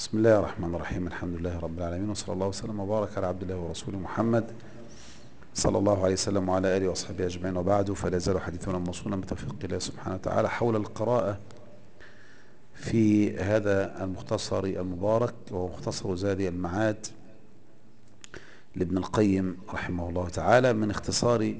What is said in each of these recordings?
بسم الله الرحمن الرحيم. الحمد لله رب العالمين، وصلى الله وسلم وبارك على عبد الله ورسوله محمد صلى الله عليه وسلم وعلى آله وصحبه أجمعين، وبعد. فلا يزال حديثنا موصولا بتوفيق الله سبحانه وتعالى حول القراءة في هذا المختصر المبارك، وهو مختصر زاد المعاد لابن القيم رحمه الله تعالى، من اختصار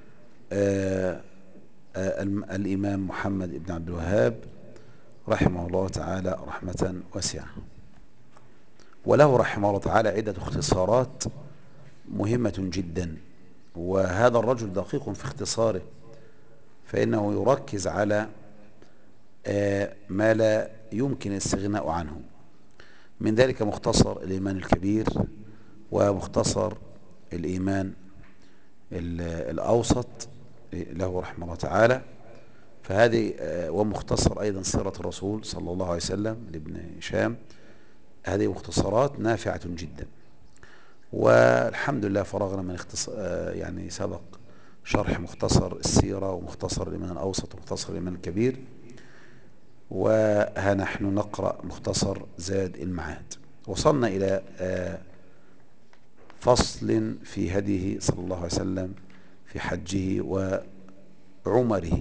الإمام محمد بن عبد الوهاب رحمه الله تعالى رحمة واسعة. وله رحمه الله تعالى عدة اختصارات مهمة جدا، وهذا الرجل دقيق في اختصاره، فإنه يركز على ما لا يمكن الاستغناء عنه. من ذلك مختصر الإيمان الكبير، ومختصر الإيمان الأوسط له رحمه الله تعالى، فهذه ومختصر أيضا سيرة الرسول صلى الله عليه وسلم لابن هشام. هذه مختصرات نافعة جدا، والحمد لله فرغنا من يعني سبق شرح مختصر السيرة ومختصر الإيمان الأوسط ومختصر الإيمان الكبير، وها نحن نقرأ مختصر زاد المعاد. وصلنا إلى فصل في هديه صلى الله عليه وسلم في حجه وعمره.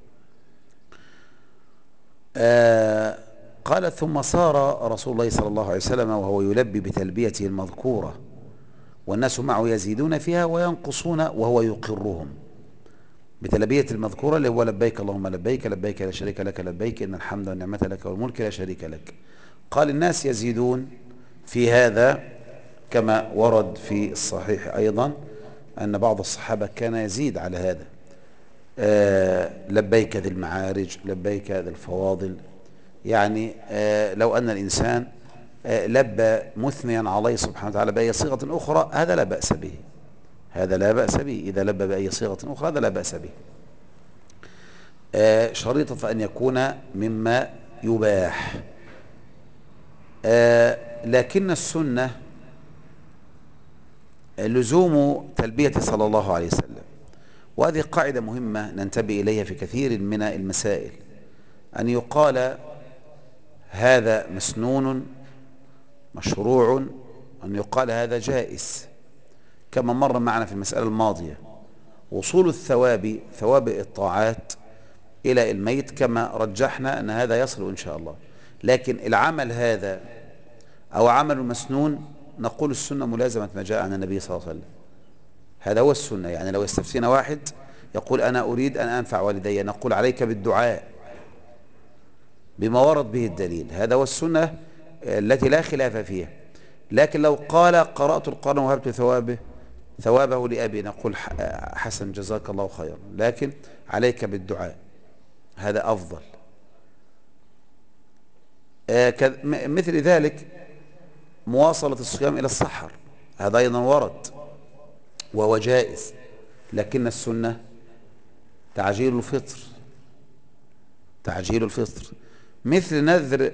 قال: ثم صار رسول الله صلى الله عليه وسلم وهو يلبي بتلبيته المذكورة، والناس معه يزيدون فيها وينقصون، وهو يقرهم بتلبية المذكورة اللي هو لبيك اللهم لبيك، لبيك لا شريك لك لبيك، إن الحمد والنعمة لك والملك لا شريك لك. قال: الناس يزيدون في هذا، كما ورد في الصحيح أيضا أن بعض الصحابة كان يزيد على هذا. لبيك ذي المعارج، لبيك ذي الفواضل. يعني لو أن الإنسان لبى مثنيا على الله سبحانه وتعالى بأي صيغة أخرى، هذا لا بأس به، هذا لا بأس به. إذا لبى بأي صيغة أخرى هذا لا بأس به، شريطة أن يكون مما يباح. لكن السنة لزوم تلبية صلى الله عليه وسلم، وهذه قاعدة مهمة ننتبه إليها في كثير من المسائل، أن يقال هذا مسنون مشروع، أن يقال هذا جائز، كما مر معنا في المسألة الماضية. وصول الثواب، ثواب الطاعات، إلى الميت كما رجحنا أن هذا يصل إن شاء الله. لكن العمل هذا أو عمل مسنون، نقول السنة ملازمة ما جاء عن النبي صلى الله عليه وسلم، هذا هو السنة. يعني لو يستفتينا واحد يقول أنا أريد أن أنفع والدي، نقول عليك بالدعاء بما ورد به الدليل، هذا هو السنة التي لا خلاف فيها. لكن لو قال قرأت القرآن وهبت ثوابه لأبي، نقول حسن جزاك الله خيرا، لكن عليك بالدعاء، هذا أفضل. مثل ذلك مواصلة الصيام إلى السحر، هذا أيضا ورد وهو جائز، لكن السنة تعجيل الفطر، تعجيل الفطر. مثل نذر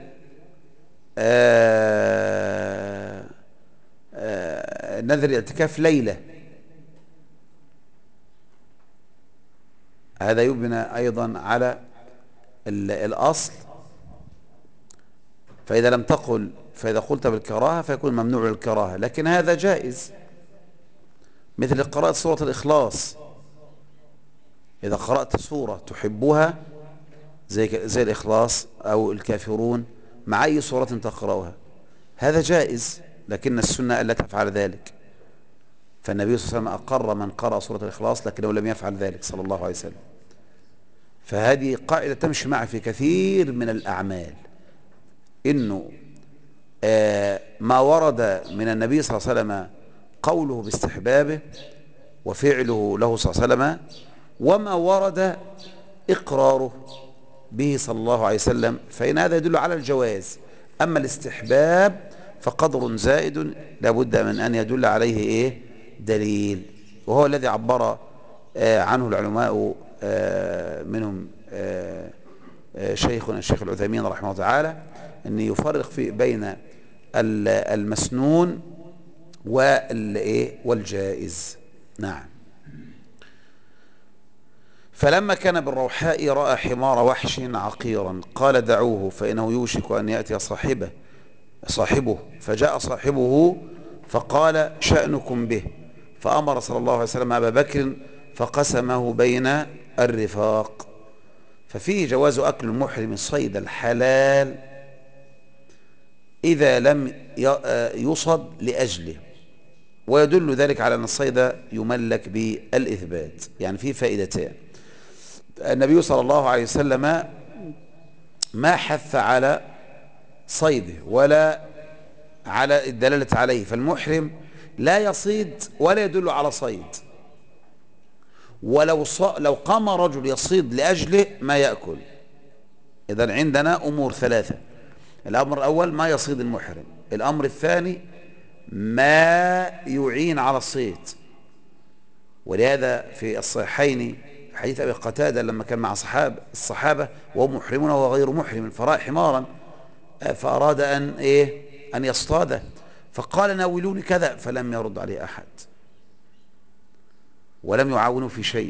نذر الاعتكاف ليلة، هذا يبنى أيضا على الأصل، فإذا لم تقل، فإذا قلت بالكراهة فيكون ممنوع للكراهة، لكن هذا جائز. مثل قراءة سورة الإخلاص، إذا قرأت سورة تحبها زي الإخلاص أو الكافرون مع أي سورة تقرأها، هذا جائز، لكن السنة ألا تفعل ذلك. فالنبي صلى الله عليه وسلم أقر من قرأ سورة الإخلاص، لكنه لم يفعل ذلك صلى الله عليه وسلم. فهذه قاعدة تمشي معه في كثير من الأعمال، إنه ما ورد من النبي صلى الله عليه وسلم قوله باستحبابه وفعله له صلى الله عليه وسلم، وما ورد إقراره به صلى الله عليه وسلم، فإن هذا يدل على الجواز. أما الاستحباب فقدر زائد لابد من أن يدل عليه إيه؟ دليل، وهو الذي عبر عنه العلماء، منهم شيخنا الشيخ العثيمين رحمه الله تعالى، أن يفرق في بين المسنون والجائز. نعم. فلما كان بالروحاء رأى حمار وحش عقيرا، قال دعوه فإنه يوشك أن يأتي صاحبه. صاحبه، فجاء صاحبه فقال شأنكم به، فأمر صلى الله عليه وسلم أبا بكر فقسمه بين الرفاق. ففيه جواز أكل المحرم الصيد الحلال إذا لم يصد لأجله، ويدل ذلك على أن الصيد يملك بالإثبات. يعني فيه فائدتان: النبي صلى الله عليه وسلم ما حث على صيده ولا على الدلالة عليه، فالمحرم لا يصيد ولا يدل على صيد، لو قام رجل يصيد لأجله ما يأكل. إذن عندنا أمور ثلاثة: الأمر الأول ما يصيد المحرم، الأمر الثاني ما يعين على الصيد، ولهذا في الصحيحين في حديث أبي قتادة لما كان مع الصحابة وهو محرمون وهو غير محرم، فرأى حمارا فأراد أن يصطاده، فقال ناولوني كذا، فلم يرد عليه أحد ولم يعاونوا في شيء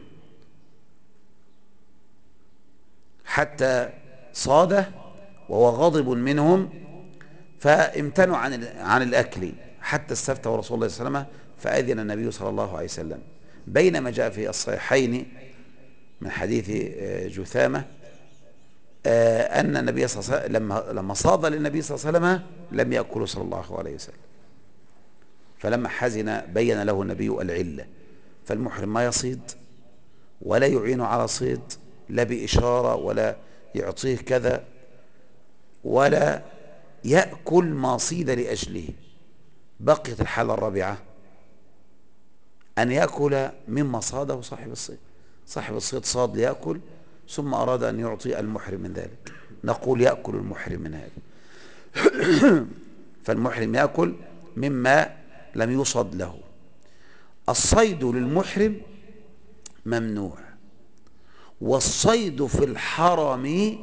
حتى صاده وهو غاضب منهم، فامتنعوا عن الأكل حتى استفتوا رسول الله صلى الله عليه وسلم فأذن النبي صلى الله عليه وسلم. بينما جاء في الصحيحين من حديث جثامة أن النبي صلى الله عليه وسلم لما صاد للنبي صلى الله عليه وسلم لم يأكله صلى الله عليه وسلم، فلما حزن بين له النبي العلة. فالمحرم ما يصيد ولا يعين على صيد، لا بإشارة ولا يعطيه كذا، ولا يأكل ما صيد لأجله. بقيت الحالة الرابعة أن يأكل مما صاده صاحب الصيد. صاحب الصيد صاد ليأكل ثم أراد أن يعطي المحرم من ذلك، نقول يأكل المحرم من هذا. فالمحرم يأكل مما لم يصد له. الصيد للمحرم ممنوع، والصيد في الحرم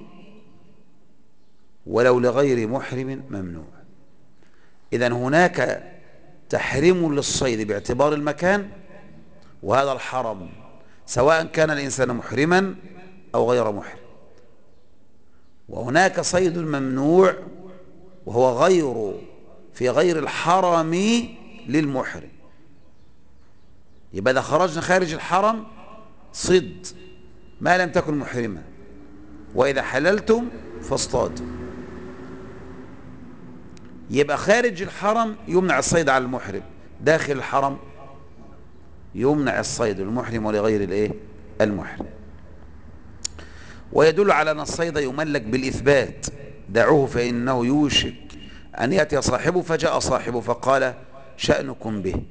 ولو لغير محرم ممنوع. إذن هناك تحريم للصيد باعتبار المكان، وهذا الحرم سواء كان الإنسان محرما أو غير محرم. وهناك صيد ممنوع وهو في غير الحرم للمحرم. يبقى إذا خرجنا خارج الحرم صد ما لم تكن محرما، وإذا حللتم فاصطادوا. يبقى خارج الحرم يمنع الصيد على المحرم، داخل الحرم يمنع الصيد للمحرم ولغير المحرم. ويدل على أن الصيد يملك بالإثبات: دعوه فإنه يوشك أن يأتي صاحبه، فجاء صاحبه فقال شأنكم به.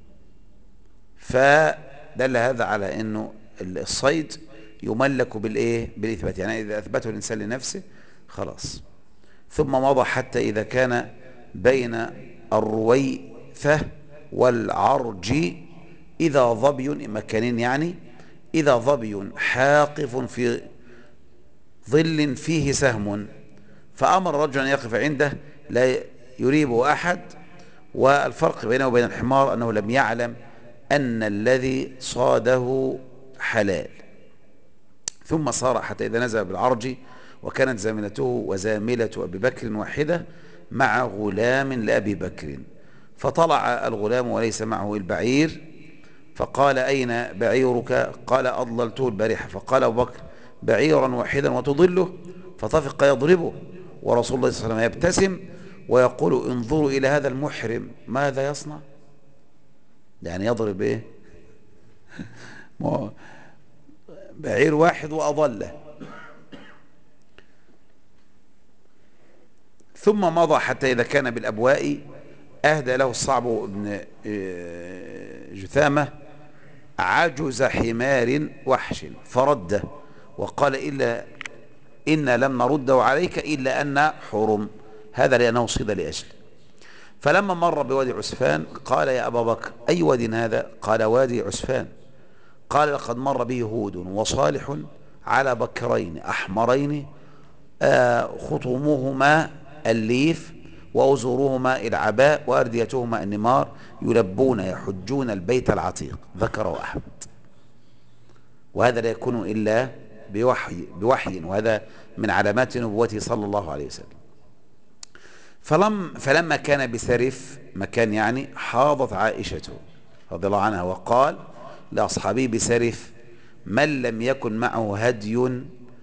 فدل هذا على أنه الصيد يملك بالإثبات، يعني إذا أثبته الإنسان لنفسه خلاص. ثم مضى حتى إذا كان بين الرويثة والعرج إذا ظبي، مكانين يعني، إذا ظبي حاقف في ظل فيه سهم، فأمر رجلا أن يقف عنده لا يريبه أحد. والفرق بينه وبين الحمار أنه لم يعلم أن الذي صاده حلال. ثم صار حتى إذا نزل بالعرج وكانت زاملته وزاملة أبي بكر واحدة مع غلام لأبي بكر، فطلع الغلام وليس معه البعير، فقال أين بعيرك؟ قال أضللته البارحة. فقال أبو بكر بعيرا واحدا وتضله؟ فطفق يضربه، ورسول الله صلى الله عليه وسلم يبتسم ويقول انظروا إلى هذا المحرم ماذا يصنع. يعني يضرب بعير واحد وأضله. ثم مضى حتى إذا كان بالأبواء أهدى له الصعب بن جثامة عجز حمار وحش فرده، وقال إنا لم نرده عليك إلا أن حرم، هذا لأنه صيد لأجله. فلما مر بوادي عسفان قال يا أبا بكر أي واد هذا؟ قال وادي عسفان. قال لقد مر به هود وصالح على بكرين أحمرين خطومهما الليف وأزورهما العباء وأرديتهما النمار يلبون يحجون البيت العتيق، ذكره أحمد. وهذا لا يكون إلا بوحي، وهذا من علامات نبوته صلى الله عليه وسلم. فلما كان بسرف مكان يعني حاضت عائشة رضي الله عنها وقال لأصحابه بسرف من لم يكن معه هدي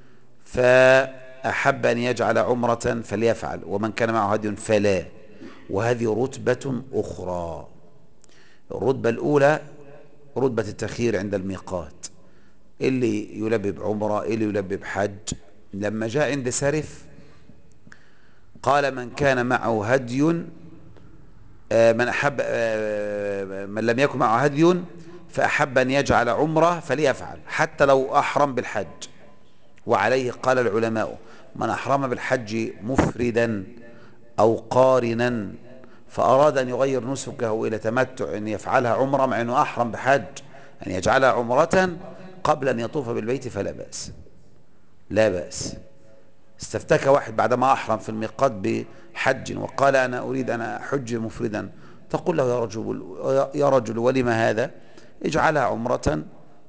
فأحب أن يجعل عمرة فليفعل ومن كان معه هدي فلا. وهذه رتبة أخرى. الرتبة الأولى رتبة التخيير عند الميقات، اللي يلبي بعمرة اللي يلبي بحج. لما جاء عند سرف قال من كان معه هدي من أحب من لم يكن معه هدي فأحب أن يجعل عمرة فليفعل حتى لو أحرم بالحج. وعليه قال العلماء من أحرم بالحج مفردا أو قارنا فأراد أن يغير نسكه إلى تمتع أن يفعلها عمرة مع أنه أحرم بحج أن يجعلها عمرة قبل أن يطوف بالبيت فلا بأس. لا بأس. استفتاك واحد بعدما أحرم في الميقات بحج وقال أنا أريد أن أحج مفردا، تقول له يا رجل ولما هذا؟ اجعلها عمرة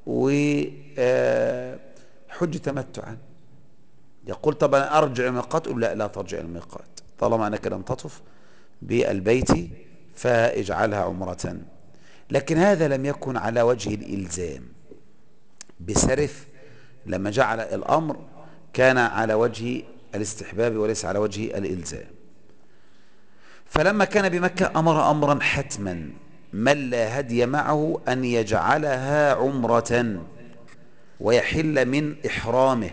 وحج تمتعا. يقول طب أنا أرجع الميقات؟ قل لا ترجع الميقات طالما أنك لم تطف بالبيت فاجعلها عمرة. لكن هذا لم يكن على وجه الإلزام. بسرف لما جعل الأمر كان على وجه الاستحباب وليس على وجه الإلزام. فلما كان بمكة أمر أمرا حتما من لا هدي معه أن يجعلها عمرة ويحل من إحرامه،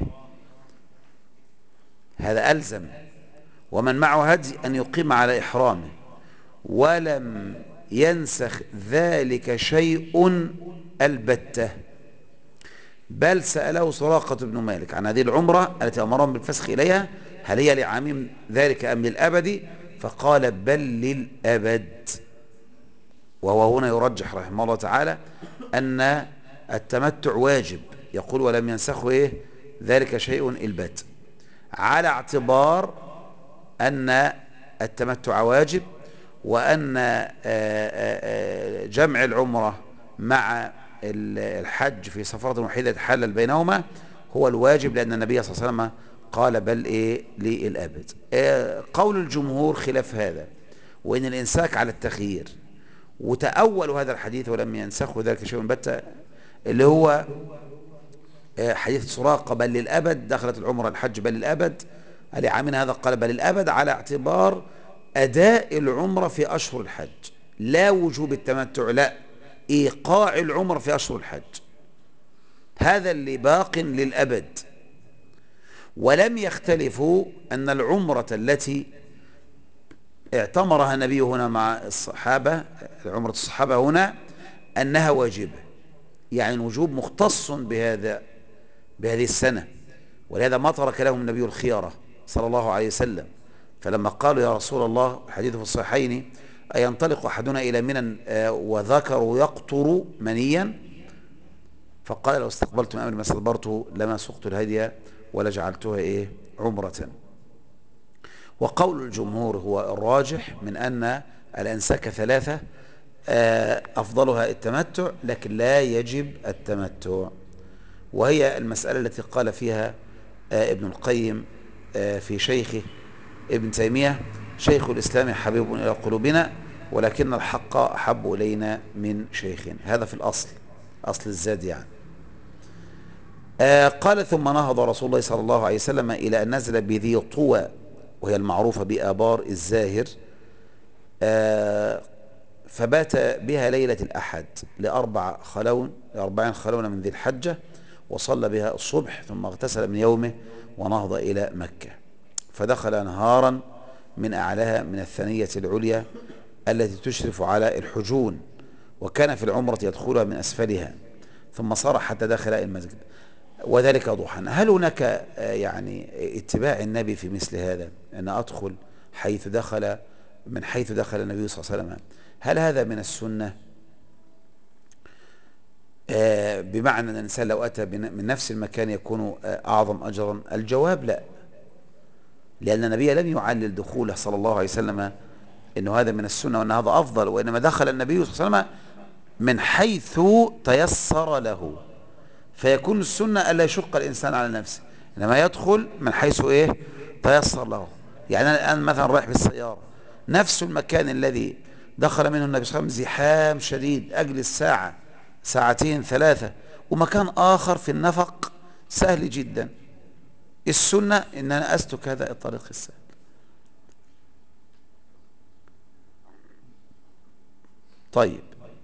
هذا ألزم. ومن معه هدي أن يقيم على إحرامه، ولم ينسخ ذلك شيء البتة. بل سأله سراقة بن مالك عن هذه العمرة التي أمرهم بالفسخ إليها هل هي لعامين ذلك أم للأبد؟ فقال بل للأبد. وهو هنا يرجح رحمه الله تعالى أن التمتع واجب، يقول ولم ينسخه ذلك شيء البت، على اعتبار أن التمتع واجب، وأن جمع العمرة مع الحج في سفرة وحيدة تحلل بينهما هو الواجب، لأن النبي صلى الله عليه وسلم قال بل للأبد. قول الجمهور خلاف هذا، وإن الإنساك على التخيير. وتأول هذا الحديث ولم ينسخه ذلك شيء بتة اللي هو حديث سراقة بل للأبد، دخلت العمرة الحج بل للأبد، لعامين هذا قال بل للأبد على اعتبار أداء العمرة في أشهر الحج، لا وجوب التمتع، لا إيقاع العمرة في أشهر الحج، هذا اللي باق للأبد. ولم يختلفوا أن العمرة التي اعتمرها النبي هنا مع الصحابة، عمرة الصحابة هنا، أنها واجبة، يعني الوجوب مختص بهذه السنة، ولهذا ما ترك لهم النبي الخيارة صلى الله عليه وسلم. فلما قالوا يا رسول الله، الحديث في الصحيحين، أينطلق أحدنا إلى منى وذكر يقطر منيا؟ فقال لو استقبلت من أمر ما استدبرته لما سقت الهدي ولا جعلتها عمرة. وقول الجمهور هو الراجح من أن الأنساك ثلاثة، أفضلها التمتع لكن لا يجب التمتع، وهي المسألة التي قال فيها ابن القيم في شيخه ابن تيمية: شيخ الإسلام حبيب إلى قلوبنا ولكن الحق أحب إلينا من شيخنا. هذا في الأصل، أصل الزاد يعني. قال ثم نهض رسول الله صلى الله عليه وسلم إلى أن نزل بذي طوى، وهي المعروفة بآبار الزاهر، فبات بها ليلة الأحد لأربعين خلون من ذي الحجة، وصلى بها الصبح ثم اغتسل من يومه ونهض إلى مكة، فدخل نهارا من أعلاها من الثنية العليا التي تشرف على الحجون، وكان في العمرة يدخلها من أسفلها، ثم صار حتى دخل المسجد وذلك ضحى. هل هناك يعني اتباع النبي في مثل هذا، أن أدخل من حيث دخل النبي صلى الله عليه وسلم؟ هل هذا من السنة؟ بمعنى أن الإنسان لو أتى من نفس المكان يكون أعظم أجرا؟ الجواب لا، لأن النبي لم يعلل دخوله صلى الله عليه وسلم أنه هذا من السنة وأن هذا أفضل، وإنما دخل النبي صلى الله عليه وسلم من حيث تيسر له، فيكون السنة ألا يشق الإنسان على نفسه، إنما يدخل من حيث تيسر له. يعني أنا الآن مثلا رايح بالسيارة نفس المكان الذي دخل منه النبي صلى الله عليه وسلم زحام شديد، أجلس ساعة ساعتين ثلاثة، ومكان آخر في النفق سهل جدا. السنة إن أنا أسلك هذا الطريق السهل. طيب،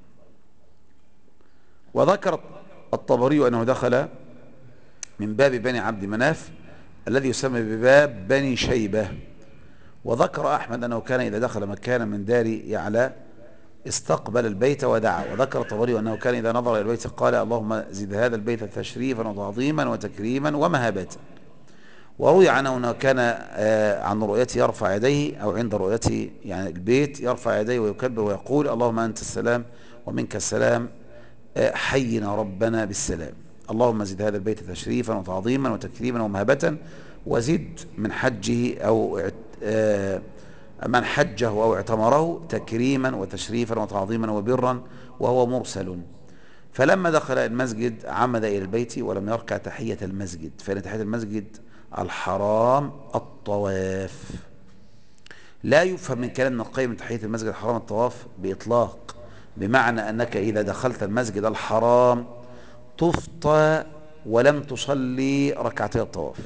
وذكر الطبري أنه دخل من باب بني عبد مناف الذي يسمى بباب بني شيبة. وذكر أحمد أنه كان إذا دخل مكانا من دار يعلى استقبل البيت ودعا. وذكر الطبري أنه كان إذا نظر إلى البيت قال اللهم زد هذا البيت تشريفا وتعظيما وتكريما ومهابة. وروي عنه أنه كان عن رؤيته يرفع يديه، أو عند رؤيته يعني البيت يرفع يديه ويكبر ويقول اللهم أنت السلام ومنك السلام، حينا ربنا بالسلام. اللهم زد هذا البيت تشريفا وتعظيما وتكريما ومهابة. وزد من حجه أو من حجه أو اعتمره تكريما وتشريفا وتعظيما وبرا وهو مرسل. فلما دخل المسجد عمد إلى البيت ولم يركع تحية المسجد، فإن تحية المسجد الحرام الطواف. لا يفهم من كلام ابن القيم من تحية المسجد الحرام الطواف بإطلاق، بمعنى أنك إذا دخلت المسجد الحرام طفت ولم تصلي ركعتي الطواف.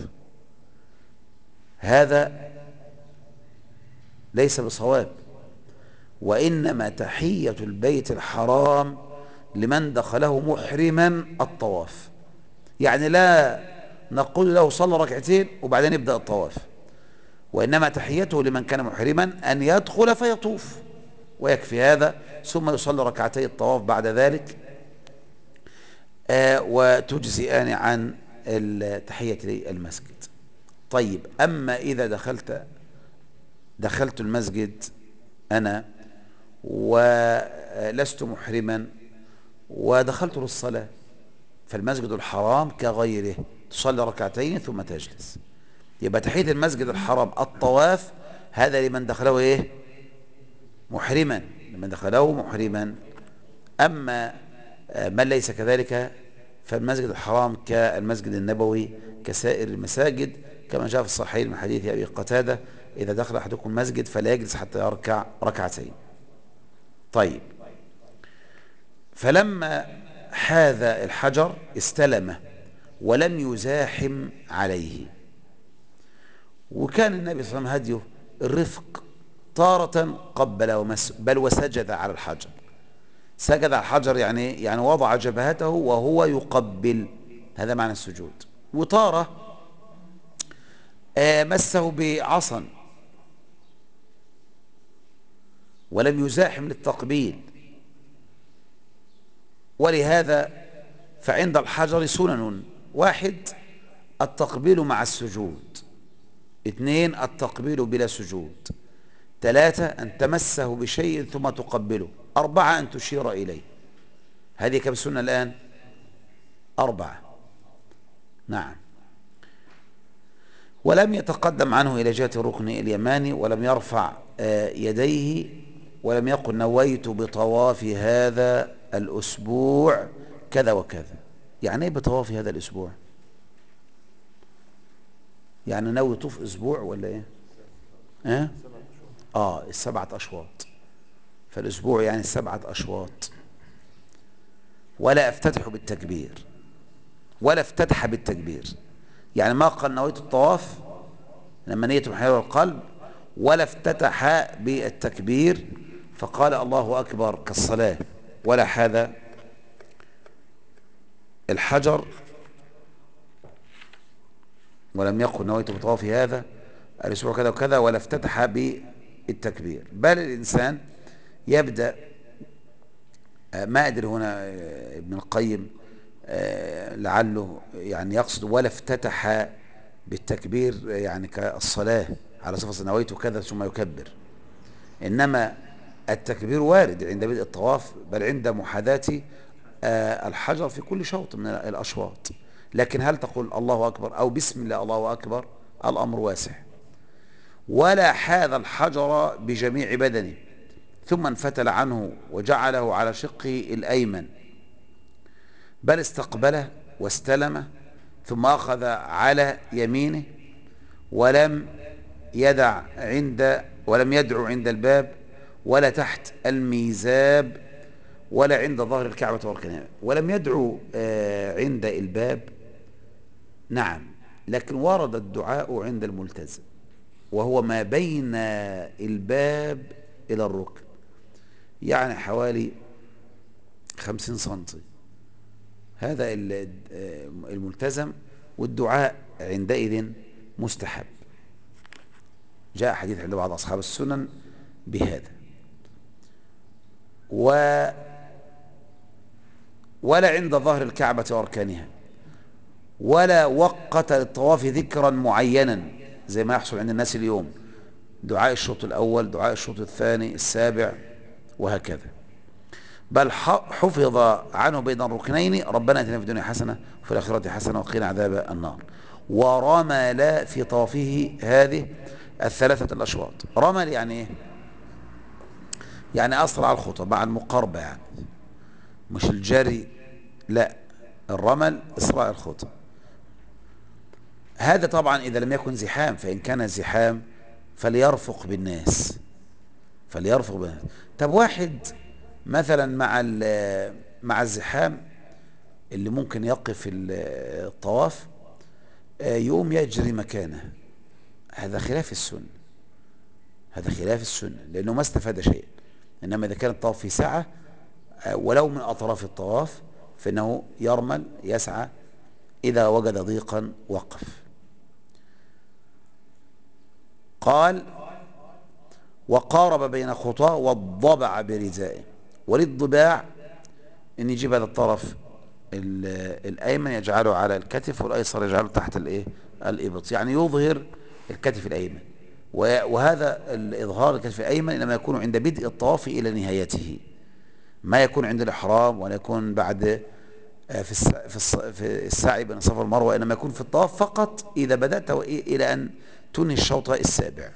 هذا ليس بصواب، وإنما تحية البيت الحرام لمن دخله محرما الطواف. يعني لا نقول له صلى ركعتين وبعدين يبدأ الطواف، وإنما تحيته لمن كان محرما أن يدخل فيطوف ويكفي هذا، ثم يصلي ركعتي الطواف بعد ذلك وتجزئان عن تحية المسجد. طيب، أما إذا دخلت المسجد أنا ولست محرما ودخلت للصلاة، فالمسجد الحرام كغيره، تصلي ركعتين ثم تجلس. يبقى تحية المسجد الحرام الطواف هذا لمن دخله ايه؟ محرما، لمن دخله محرما. أما من ليس كذلك فالمسجد الحرام كالمسجد النبوي كسائر المساجد، كما جاء في الصحيحين من حديث أبي قتادة إذا دخل أحدكم المسجد فلا يجلس حتى يركع ركعتين. طيب، فلما حاذ الحجر استلمه ولم يزاحم عليه. وكان النبي صلى الله عليه وسلم هديه الرفق، تارة قبل ومس بل وسجد على الحجر. سجد على الحجر يعني وضع جبهته وهو يقبل، هذا معنى السجود. وتارة مسه بعصا ولم يزاحم للتقبيل. ولهذا فعند الحجر سنن: واحد التقبيل مع السجود، اثنين التقبيل بلا سجود، ثلاثة أن تمسه بشيء ثم تقبله، أربعة أن تشير إليه. هذه كم سنة الآن؟ أربعة. نعم. ولم يتقدم عنه إلى جهة الركن اليماني، ولم يرفع يديه، ولم يقل نويت بطواف هذا الأسبوع كذا وكذا. يعني ايه بطواف هذا الأسبوع؟ يعني ناوي يطوف أسبوع ولا ايه؟ السبعة أشواط، فالأسبوع يعني السبعة أشواط. ولا افتتح بالتكبير، ولا افتتح بالتكبير، يعني ما قال نويت الطواف لما نيته محير القلب، ولا افتتح بالتكبير فقال الله أكبر كالصلاة، ولا حاذا الحجر ولم يقل نويت بطواف هذا الأسبوع كذا وكذا، ولا افتتح بالتكبير. بل الإنسان يبدأ ما أدري هنا ابن القيم لعله يعني يقصد ولا افتتح بالتكبير يعني كالصلاة على صفة نويت كذا ثم يكبر، إنما التكبير وارد عند بدء الطواف، بل عند محاذاة الحجر في كل شوط من الأشواط. لكن هل تقول الله أكبر أو بسم الله الله أكبر؟ الأمر واسع. ولا حاذ الحجر بجميع بدنه ثم انفتل عنه وجعله على شقه الأيمن، بل استقبله واستلمه ثم أخذ على يمينه ولم يدع عند ولم يدعو عند الباب، ولا تحت الميزاب، ولا عند ظهر الكعبة واركانها. ولم يدعو عند الباب، نعم، لكن ورد الدعاء عند الملتزم، وهو ما بين الباب إلى الركن، يعني حوالي 50 سنتي، هذا الملتزم، والدعاء عندئذ مستحب. جاء حديث عند بعض أصحاب السنن بهذا. ولا عند ظهر الكعبة وأركانها، ولا وقت للطواف ذكرا معينا زي ما يحصل عند الناس اليوم، دعاء الشوط الأول، دعاء الشوط الثاني، السابع، وهكذا. بل حفظ عنه بين الركنين: ربنا اتنا في الدنيا حسنة وفي الآخرة حسنة وقنا عذاب النار. ورمل في طوافه هذه الثلاثة الأشواط. رمل يعني ايه؟ يعني أسرع الخطى مع المقاربة، يعني مش الجري، لا، الرمل إسراع الخطى. هذا طبعا إذا لم يكن زحام، فإن كان زحام فليرفق بالناس، فليرفق بالناس. طب واحد مثلا مع الزحام اللي ممكن يقف الطواف، يقوم يجري مكانه، هذا خلاف السنة، هذا خلاف السنة، لأنه ما استفاد شيء. إنما إذا كان الطواف في ساعة ولو من أطراف الطواف، فإنه يرمل يسعى، إذا وجد ضيقا وقف. قال: وقارب بين خطاه والضبع برزائه. وللضباع ان يجيب هذا الطرف الايمن يجعله على الكتف، والايسر يجعله تحت الايه، الابط، يعني يظهر الكتف الايمن. وهذا الاظهار الكتف الايمن انما يكون عند بدء الطواف الى نهايته، ما يكون عند الاحرام، ولا يكون بعد في السعي بين الصفا والمروه، انما يكون في الطواف فقط اذا بدات الى ان تنهي الشوط السابع.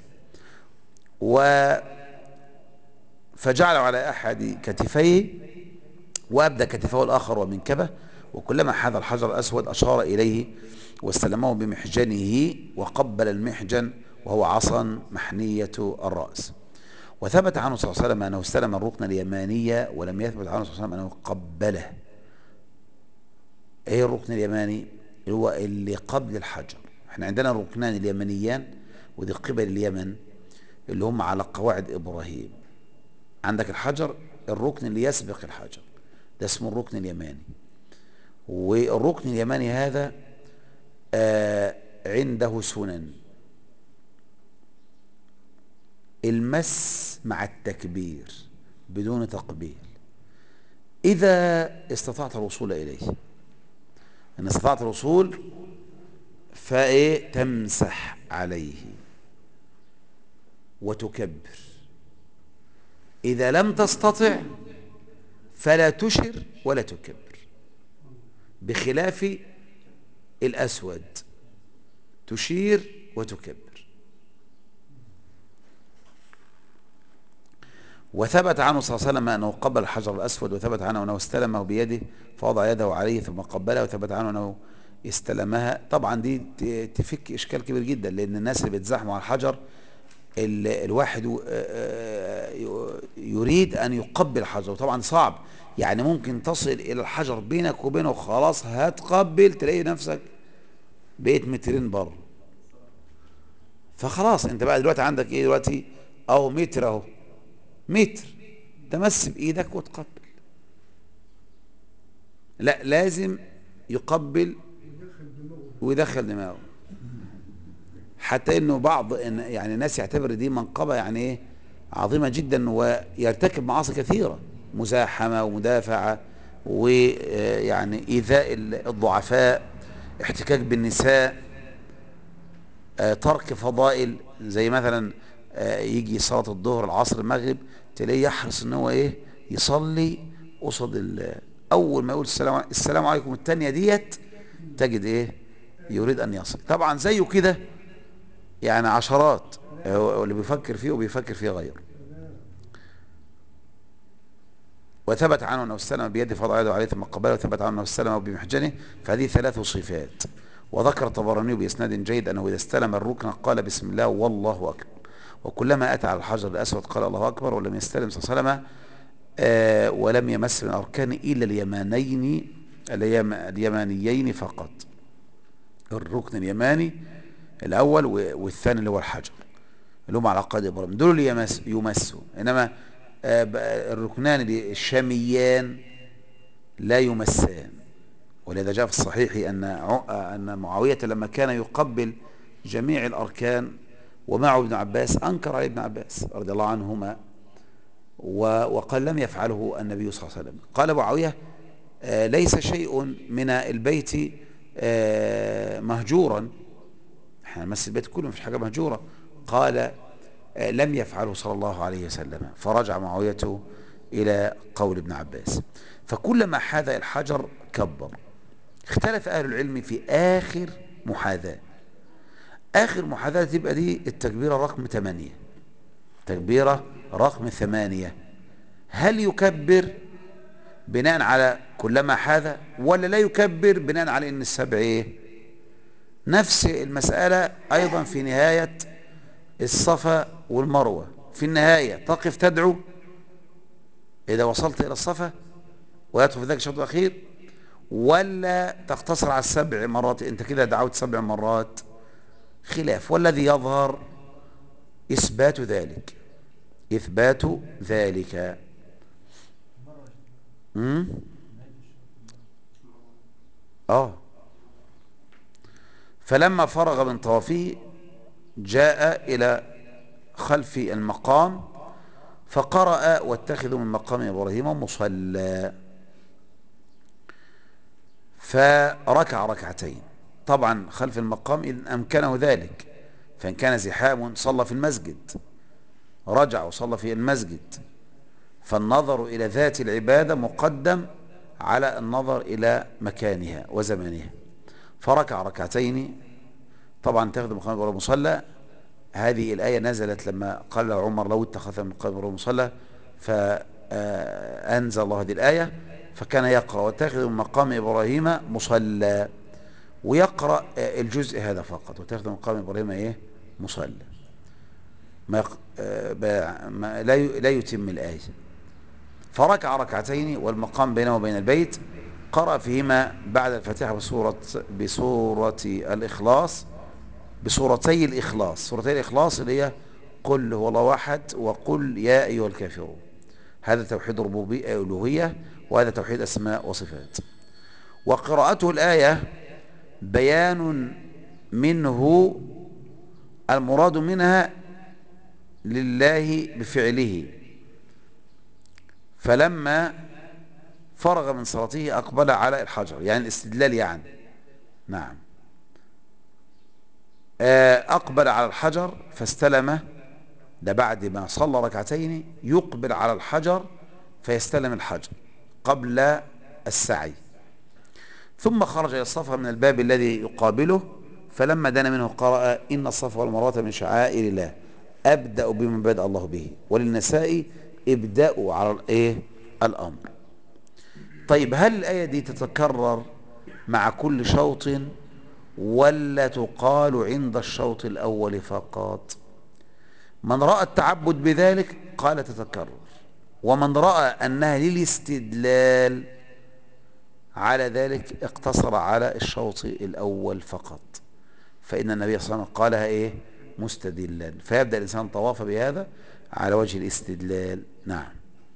فجعله على احد كتفيه، وابدى كتفه الاخر ومنكبه، وكلما حاذا الحجر الاسود اشار اليه واستلمه بمحجنه، وقبل المحجن وهو عصا محنيه الراس. وثبت عنه صلى الله عليه وسلم انه استلم الركن اليماني، ولم يثبت عنه صلى الله عليه وسلم انه قبله. ايه الركن اليماني؟ اللي هو اللي قبل الحجر. احنا عندنا الركنان اليمنيان، ودي قبل اليمن، اللي هم على قواعد ابراهيم. عندك الحجر، الركن اللي يسبق الحجر، ده اسمه الركن اليماني. والركن اليماني هذا عنده سنن: المس مع التكبير بدون تقبيل، إذا استطعت الوصول إليه. إن استطعت الوصول فإيه؟ تمسح عليه وتكبر. إذا لم تستطع فلا تشر ولا تكبر، بخلاف الأسود، تشير وتكبر. وثبت عنه صلى الله عليه وسلم أنه قبل الحجر الأسود، وثبت عنه أنه استلمه بيده فوضع يده عليه ثم قبلها، وثبت عنه أنه استلمها. طبعا دي تفك إشكال كبير جدا، لأن الناس اللي بيتزاحموا على الحجر، الواحد يريد أن يقبل الحجر، وطبعا صعب، يعني ممكن تصل إلى الحجر بينك وبينه خلاص هتقبل، تلاقي نفسك بقيت مترين بره. فخلاص انت بقى دلوقتي عندك ايه دلوقتي؟ اهو متر، اهو متر، تمس بايدك وتقبل. لا، لازم يقبل ويدخل دماغه، حتى انه يعني الناس يعتبر دي منقبة يعني ايه، عظيمة جدا، ويرتكب معاصي كثيرة: مزاحمة ومدافعة، ويعني ايذاء الضعفاء، احتكاك بالنساء، ترك فضائل، زي مثلا يجي صلاة الظهر، العصر، المغرب، تلاقيه يحرص ان هو ايه، يصلي قصد اول ما يقول السلام عليكم التانية ديت، تجد ايه، يريد ان يصل. طبعا زيه كده يعني عشرات، هو اللي بيفكر فيه وبيفكر فيه غيره. وثبت عنه انه استلم بيده فوضع يده عليه ثم قبله، وثبت عنه انه استلم بمحجنه. فهذه 3 صفات. وذكر الطبراني باسناد جيد انه اذا استلم الركن قال بسم الله والله اكبر، وكلما أتى على الحجر الأسود قال الله أكبر، ولم يستلم صلى الله عليه وسلم ولم يمس من أركان إلا اليمانين، اليمانيين فقط، الركن اليماني الأول والثاني اللي هو الحجر، اللي هم على قائد إبراهيم، دول اللي يمسوا. إنما الركنان الشاميان لا يمسان. ولذا جاء في الصحيح أن معاوية لما كان يقبل جميع الأركان ومعه ابن عباس أنكر عليه ابن عباس رضي الله عنهما، وقال لم يفعله النبي صلى الله عليه وسلم. قال معاوية ليس شيء من البيت مهجورا، احنا نمس البيت كله مفيش حاجة مهجورة. قال لم يفعله صلى الله عليه وسلم. فرجع معاوية إلى قول ابن عباس. فكلما حاذ الحجر كبر. اختلف أهل العلم في آخر محاذاة. آخر محاذاة تبقى دي التكبيرة رقم 8، تكبيرة رقم 8. هل يكبر بناء على كلما حاذ، ولا لا يكبر بناء على ان السبع ايه؟ نفس المسألة ايضا في نهاية الصفا والمروة. في النهاية تقف تدعو اذا وصلت الى الصفا ويدخل في ذلك الشوط الاخير، ولا تقتصر على السبع مرات؟ انت كده دعوت 7 مرات. خلاف، والذي يظهر اثبات ذلك، اثبات ذلك. امم اه فلما فرغ من طوافه جاء إلى خلف المقام فقرأ واتخذوا من مقام إبراهيم مصلى، فركع ركعتين. طبعا خلف المقام إن أمكنه ذلك، فإن كان زحام صلى في المسجد، رجع وصلى في المسجد. فالنظر إلى ذات العبادة مقدم على النظر إلى مكانها وزمانها. فركع ركعتين. طبعا تخدم مقام إبراهيم مصلى، هذه الآية نزلت لما قال عمر لو اتخذ من مقام إبراهيم مصلى، فأنزل الله هذه الآية. فكان يقرأ واتخذ من مقام إبراهيم مصلى، ويقرأ الجزء هذا فقط، واتخذ من مقام إبراهيم إيه؟ مصلى. ما, يق... ما لا يتم الآية. فركع ركعتين والمقام بينه وبين البيت، قرأ فيهما بعد الفاتحة بسورة الإخلاص، بسورتي الإخلاص. سورتي الإخلاص اللي هي قل هو الله أحد وقل يا أيها الكافرون. هذا توحيد ربوبية ألوهية، وهذا توحيد أسماء وصفات. وقراءته الآية بيان منه المراد منها لله بفعله. فلما فرغ من صلاته أقبل على الحجر، يعني الاستدلال يعني. نعم. أقبل على الحجر فاستلمه. ده بعد ما صلى ركعتين يقبل على الحجر فيستلم الحجر قبل السعي. ثم خرج إلى الصفا من الباب الذي يقابله، فلما دنا منه قرأ إن الصفا والمروة من شعائر الله أبدأ بما بدأ الله به، وللنساء ابدأوا على الإيه؟ الأمر. طيب هل الآية دي تتكرر مع كل شوط، ولا تقال عند الشوط الأول فقط؟ من رأى التعبد بذلك قال تتكرر، ومن رأى أنها للاستدلال على ذلك اقتصر على الشوط الأول فقط، فإن النبي صلى الله عليه وسلم قالها إيه؟ مستدلا. فيبدأ الإنسان طواف بهذا على وجه الاستدلال. نعم.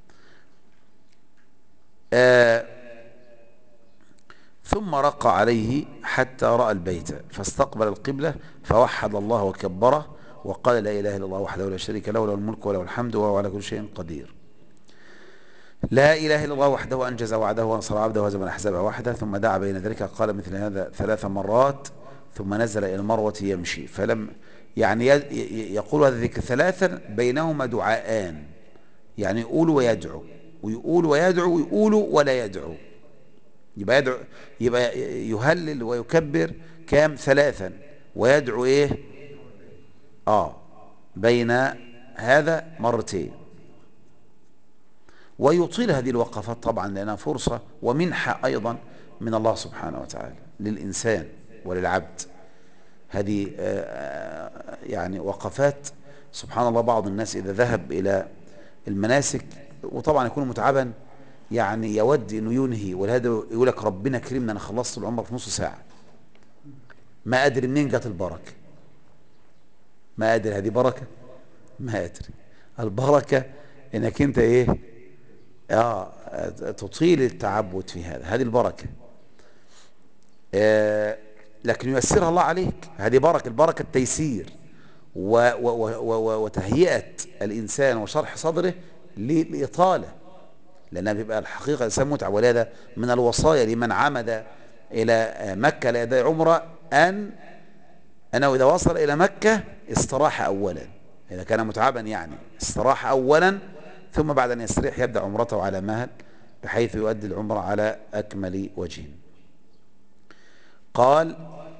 ثم رقى عليه حتى رأى البيت فاستقبل القبلة فوحد الله وكبره وقال لا إله إلا الله وحده لا شريك له، له الملك وله الحمد وهو على كل شيء قدير. لا إله إلا الله وحده أنجز وعده ونصر عبده وهزم الأحزاب وحده. ثم دعا بين ذلك قال مثل هذا 3 مرات، ثم نزل إلى المروة يمشي. فلم يعني يقول هذا الذكر 3 بينهما دعاءان، يعني يقول ويدعو ويقول ويدعو ويقول ولا يدعو. يبقى يدعو، يبقى يهلل ويكبر كام؟ 3، ويدعو ايه؟ بين هذا مرتين. ويطيل هذه الوقفات طبعا لأنها فرصة ومنحة أيضا من الله سبحانه وتعالى للإنسان وللعبد. هذه يعني وقفات سبحان الله بعض الناس إذا ذهب إلى المناسك وطبعا يكون متعبا، يعني يود انه ينهي، ولهذا يقول لك ربنا كرمنا انا خلصت العمره في نص ساعه. ما ادري منين جت البركه، ما ادري هذه بركه، ما ادري. البركه انك انت ايه، تطيل التعبد في هذا، هذه البركه. آه لكن ييسرها الله عليك، هذه بركه، البركه التيسير وتهيئه الانسان وشرح صدره للاطاله، لأنها بيبقى الحقيقة الإنسان متعب. ولهذا من الوصايا لمن عمد إلى مكة لأداء عمرة أنه إذا وصل إلى مكة استراح أولا، إذا كان متعبا يعني استراح أولا، ثم بعد أن يستريح يبدأ عمرته على مهل بحيث يؤدي العمرة على أكمل وجه. قال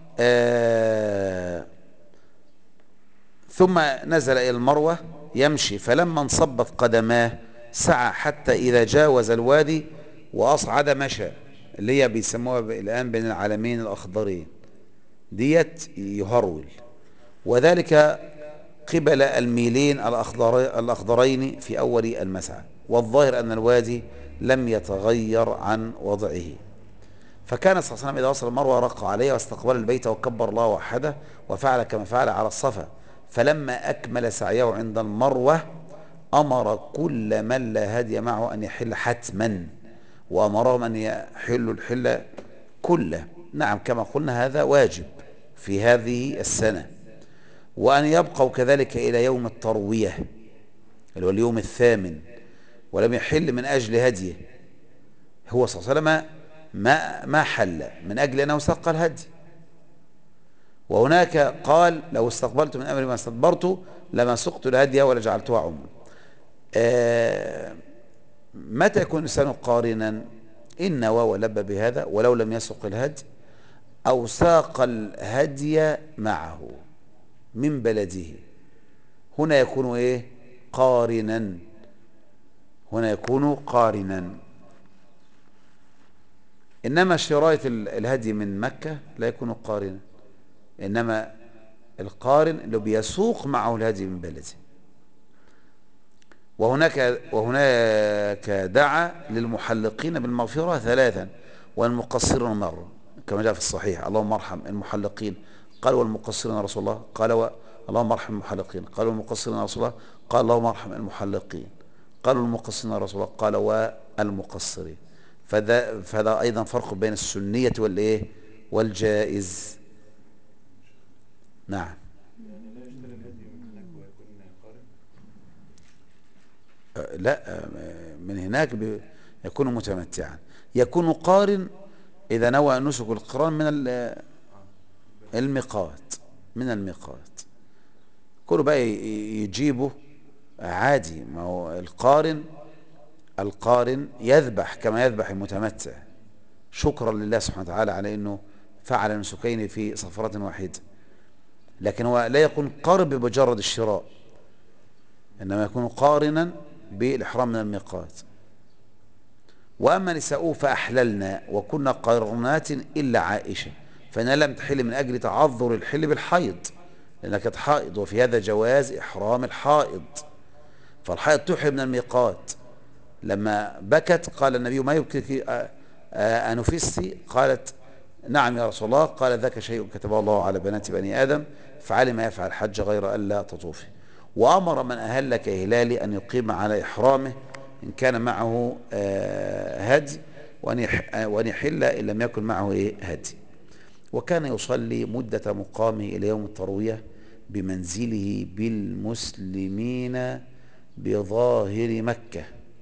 ثم نزل إلى المروة يمشي، فلما انصبت قدماه سعى حتى إذا جاوز الوادي وأصعد مشى، اللي هي بيسموها الآن بين العالمين الأخضرين ديت يهرول، وذلك قبل الميلين الأخضرين في أول المسعى، والظاهر أن الوادي لم يتغير عن وضعه. فكان صلى الله عليه وسلم إذا وصل المروة رق عليها واستقبل البيت وكبر الله وحده، وفعل كما فعل على الصفا. فلما أكمل سعيه عند المروة أمر كل من لا هدي معه أن يحل حتما، وأمرهم أن يحلوا الحل كله. نعم كما قلنا هذا واجب في هذه السنة، وأن يبقوا كذلك إلى يوم التروية اللي هو اليوم الثامن، ولم يحل من أجل هديه، هو صلى الله عليه وسلم ما حل من أجل أنه ساق الهدي. وهناك قال لو استقبلت من أمري ما استدبرت لما سقت الهدي ولا جعلتها عمرا. متى يكون الإنسان قارنا؟ إن نوى ولبى بهذا ولو لم يسق الهدي، أو ساق الهدي معه من بلده، هنا يكون إيه؟ قارنا، هنا يكون قارنا. إنما شراية الهدي من مكة لا يكون قارنا، إنما القارن اللي بيسوق معه الهدي من بلده. وهناك دعا للمحلقين بالمغفرة ثلاثا والمقصرين مرة، كما جاء في الصحيح: اللهم ارحم المحلقين، قال والمقصرين يا رسول الله، قال اللهم ارحم المحلقين، قال والمقصرين يا رسول الله، قال اللهم ارحم المحلقين، قالوا المقصرين يا رسول الله، قال والمقصرين. فذا أيضا فرق بين السنية والإيه والجائز. نعم. يعني لا يشتري الهدي من هناك ويكون قارن. لا، من هناك يكون متمتعا، يكون قارن إذا نوى نسك القران من اه الميقات، من الميقات كله بقى يجيبه عادي. ما هو القارن يذبح كما يذبح المتمتع شكرا لله سبحانه وتعالى على أنه فعل نسكين في صفرة واحدة، لكن هو لا يكون قارن بمجرد الشراء، إنما يكون قارنا بالإحرام من الميقات. وأما نساؤه فأحللنا وكنا قارنات إلا عائشة، فإنها لم تحل من أجل تعذر الحل بالحيض، لأنها كانت حائض، وفي هذا جواز إحرام الحائض. فالحائض تحرم من الميقات. لما بكت قال النبي ما يبكيك أنفستي؟ قالت نعم يا رسول الله. قال ذاك شيء كتبه الله على بنات بني آدم، فعلم يفعل الحج غير ألا تطوفي. وأمر من أهل كهلالي أن يقيم على إحرامه إن كان معه هدي، وأن يحل إن لم يكن معه هدي. وكان يصلي مدة مقامه إلى يوم التروية بمنزله بالمسلمين بظاهر مكة،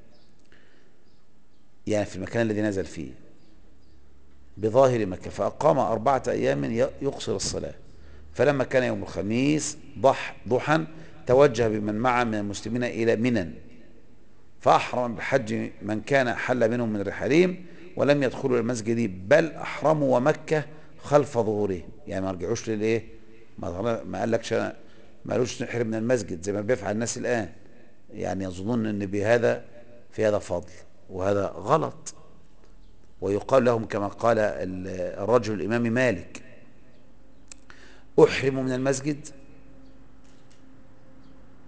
يعني في المكان الذي نزل فيه بظاهر مكة، فأقام 4 أيام يقصر الصلاة. فلما كان يوم الخميس ضحى توجه بمن معه من المسلمين إلى منى، فأحرم بحج من كان حل منهم من رحالهم ولم يدخلوا المسجد، بل أحرموا ومكة خلف ظهوره، يعني ما رجعوش للإيه، ما قالكش ما قالوش نحرم من المسجد زي ما بيفعل الناس الآن، يعني يظنون أن بهذا في هذا فضل، وهذا غلط. ويقال لهم كما قال الرجل الإمام مالك: أحرم من المسجد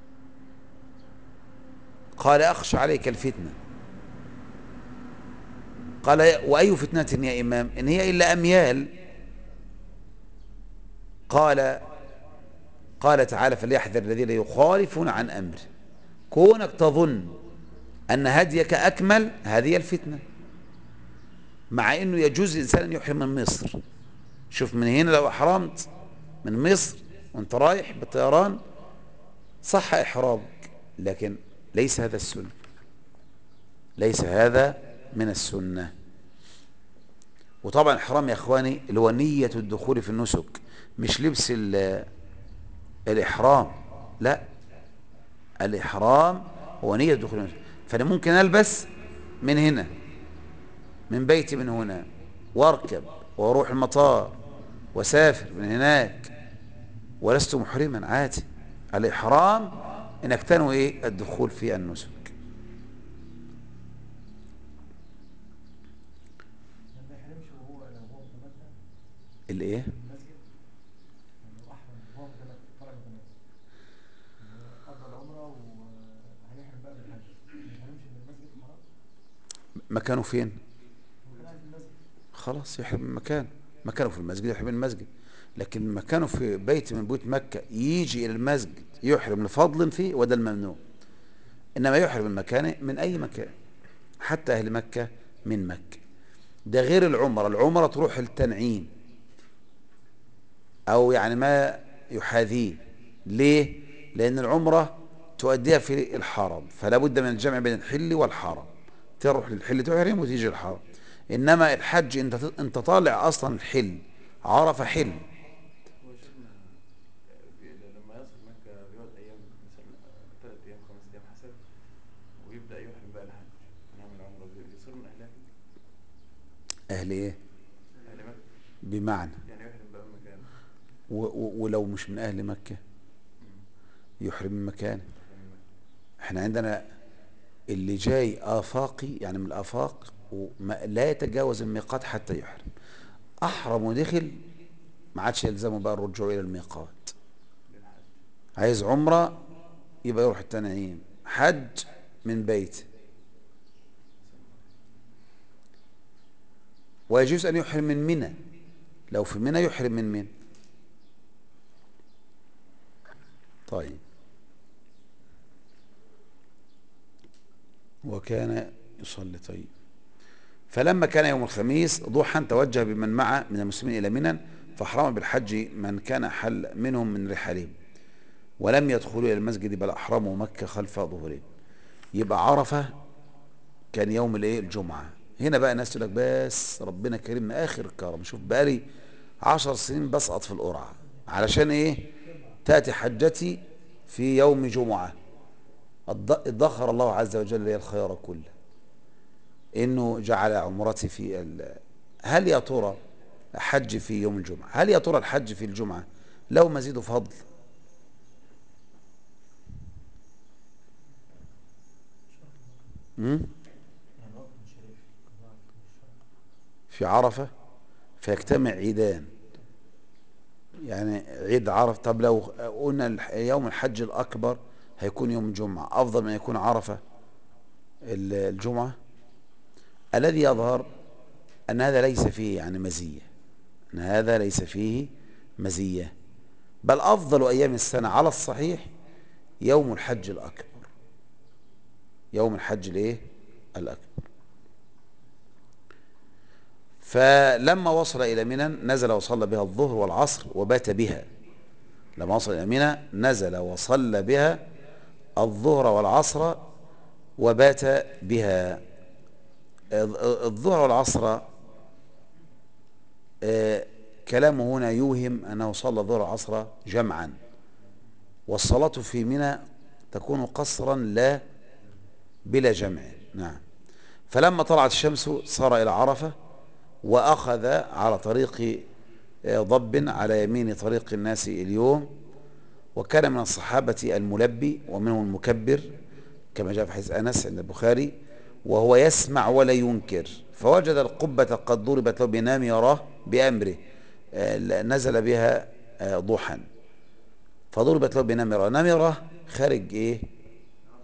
قال أخشى عليك الفتنة. قال وأي فتنة يا إمام إن هي إلا أميال. قال قال تعالى فليحذر الذين يخالفون عن أمره. كونك تظن أن هديك أكمل، هذه الفتنة. مع أنه يجوز الإنسان أن يحرم من مصر. شوف من هنا لو أحرمت من مصر وانت رايح بالطيران صح إحرامك، لكن ليس هذا السنة، ليس هذا من السنة. وطبعا الإحرام يا إخواني اللي هو نية الدخول في النسك، مش لبس الإحرام، لا، الإحرام هو نية الدخول في النسك. فأنا ممكن ألبس من هنا، من بيتي من هنا، واركب واروح المطار وسافر من هناك ولست محرما عادي. الإحرام إنك تنوي إيه؟ الدخول في النسك. ما يحرمش وهو لو هو متمتع الإيه؟ من المسجد. يعني لو احرم وهو متمتع طالع متمتع وقضى العمره وهيحرم بقى بالحج، ما يحرمش من المسجد الحرام. مكانه فين؟ هو كان قاعد في المسجد. خلاص يحرم من مكانه، مكانه في المسجد يحرم من المسجد. لكن مكانه في بيت من بيوت مكة يجي إلى المسجد يحرم لفضل فيه، وده الممنوع. إنما يحرم من مكانه من أي مكان، حتى أهل مكة من مكة. ده غير العمرة. العمرة تروح التنعيم أو يعني ما يحاذيه. ليه؟ لأن العمرة تؤديها في الحرم، فلا بد من الجمع بين الحل والحرم. تروح للحل تحرم وتيجي الحرم. إنما الحج أنت طالع أصلا الحل، عرف حل. هو شيخنا لما يصل مكة بيقعد أيام مثلا 3 أيام 5 أيام حسب، ويبدأ يحرم بقى الحج ونعمل عمرة، بيصير من أهلها كده. أهل إيه؟ أهل مكة. بمعنى يعني يحرم بقى من مكانه. ولو مش من أهل مكة مم. يحرم من مكانه. يحرم من مكة. احنا عندنا اللي جاي آفاقي يعني من الآفاق لا يتجاوز الميقات حتى يحرم. أحرم ودخل ما عادش يلزمه بقى الرجوع إلى الميقات. للحج. عايز عمرة يبقى يروح التنعيم، حج من بيت. أحسن الله. ويجوز أن يحرم من منى، لو في منى يحرم من منى. طيب. وكان يصلي. طيب. فلما كان يوم الخميس ضحى توجه بمن معه من المسلمين إلى منى، فأحرم بالحج من كان حل منهم من رحالهم، ولم يدخلوا إلى المسجد بل أحرموا مكة خلف ظهورهم. يبقى عرفة كان يوم الايه؟ الجمعة. هنا بقى الناس تقول لك بس ربنا كرمنا آخر الكرم، شوف بقالي 10 سنين بسقط في القرعة علشان ايه؟ تأتي حجتي في يوم جمعة. ادخر الله عز وجل لي الخير كله، انه جعل عمرتي في هل يا ترى حج في يوم الجمعة؟ هل يا ترى الحج في الجمعة لو مزيد فضل؟ شرط برضه. م? يعني وقت شريف ضعف مش شرط. في عرفة فيجتمع عيدان، يعني عيد عرفة. طب لو قلنا يوم الحج الأكبر هيكون يوم الجمعة أفضل من يكون عرفة الجمعة. الذي يظهر أن هذا ليس فيه يعني مزية، أن هذا ليس فيه مزية، بل أفضل أيام السنة على الصحيح يوم الحج الأكبر. يوم الحج الإيه؟ الأكبر. فلما وصل إلى منى نزل وصلى بها الظهر والعصر وبات بها. لما وصل إلى منى نزل وصلى بها الظهر والعصر وبات بها. الظهر والعصر كلامه هنا يوهم أنه صلى الظهر والعصر جمعا، والصلاة في منى تكون قصرا لا بلا جمع. نعم. فلما طلعت الشمس صار إلى عرفة، وأخذ على طريق ضب على يمين طريق الناس اليوم. وكان من الصحابة الملبي ومنهم المكبر كما جاء في حديث أنس عند البخاري، وهو يسمع ولا ينكر. فوجد القبة قد ضربت له بنامرة بأمره، نزل بها ضحى، فضربت له بنمرة. نمرة خارج ايه؟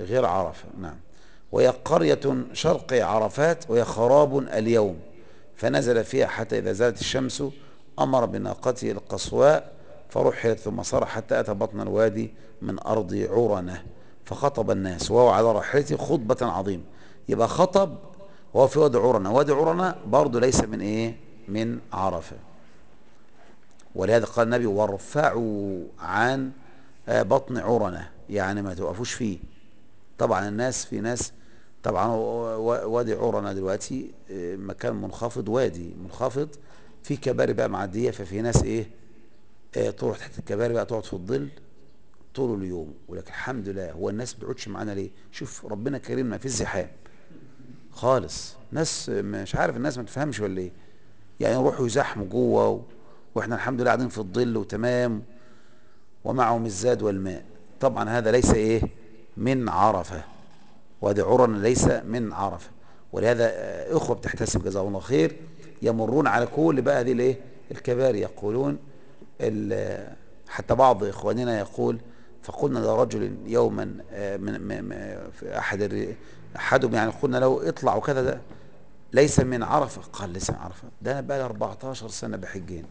غير عرفة. نعم. وهي قرية شرق عرفات، وهي خراب اليوم، فنزل فيها حتى إذا زالت الشمس أمر بناقته القصواء فرحلت، ثم صار حتى أتى بطن الوادي من أرض عرنة فخطب الناس وهو على راحلته خطبة عظيمة. يبقى خطب وهو في وادي عرنة. وادي عرنة برضه ليس من إيه؟ من عرفة. ولهذا قال النبي وارفعوا عن بطن عرنة، يعني ما توقفوش فيه. طبعا الناس، في ناس طبعا وادي عرنة دلوقتي مكان منخفض، وادي منخفض، في كباري بقى معدية، ففي ناس ايه تروح تحت الكباري بقى تقعد في الظل طول اليوم. ولكن الحمد لله هو الناس ما بتقعدش معانا ليه؟ شوف ربنا كريم، ما فيش زحام خالص. ناس مش عارف، الناس ما تفهمش ولا ايه؟ يعني يروحوا يزحموا جوه واحنا الحمد لله قاعدين في الظل وتمام، ومعهم الزاد والماء. طبعا هذا ليس ايه؟ من عرفة. وادي عرن ليس من عرفة. ولهذا اخوة بتحتسب جزاهم الله خير يمرون على كل بقى هذه الايه؟ الكباري، يقولون حتى بعض اخواننا يقول فقلنا لرجل يوما في احدهم يعني قلنا له اطلع وكذا، ده ليس من عرفة. قال ليس من عرفة؟ ده انا بقى لي 14 سنة بحجين،